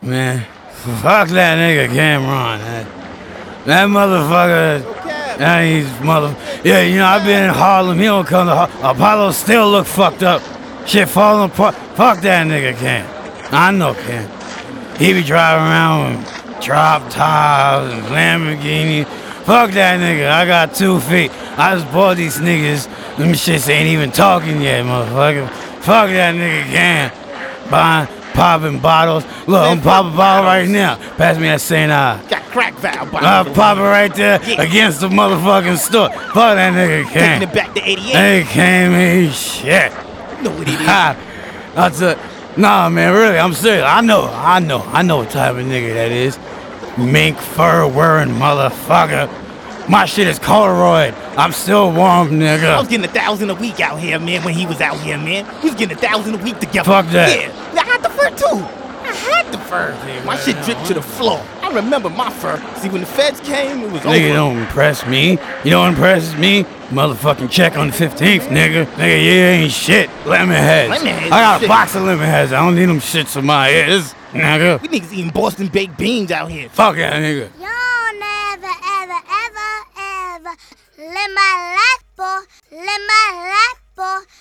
Man, fuck that nigga Cameron. That motherfucker. He's mother. Yeah, you know, I've been in Harlem. He don't come to Harlem. Apollo still look fucked up. Shit falling apart. Fuck that nigga Cam. I know Cam. He be driving around with drop tops and Lamborghini. Fuck that nigga. I got 2 feet. I just bought these niggas. Them shits ain't even talking yet, motherfucker. Fuck that nigga Cam. Buying, popping bottles. Look, I'm popping a bottle right now. Pass me that St. I. Got crack valve. I'll pop it right there against the motherfucking store. Fuck that nigga Cam. Taking it back to 88. They came in shit. No, it is. That's a nah, man. Really, I'm serious. I know what type of nigga that is. Mink fur wearing motherfucker. My shit is corduroy. I'm still warm, nigga. I was getting 1,000 a week out here, man. When he was out here, man, he was getting 1,000 a week together. Fuck that. Yeah, I had the fur too. I had the fur. My shit dripped to the floor. I remember my fur. See, when the feds came, it was over. Nigga don't impress me. You know what impresses me? Motherfucking check on the 15th, nigga. Nigga, you ain't shit. Lemon heads. I got a box of lemon heads. I don't need them shits in my ears, nigga. We niggas eating Boston baked beans out here. Fuck that nigga. Y'all never, ever, ever, ever live my life, boy. Live my life, boy.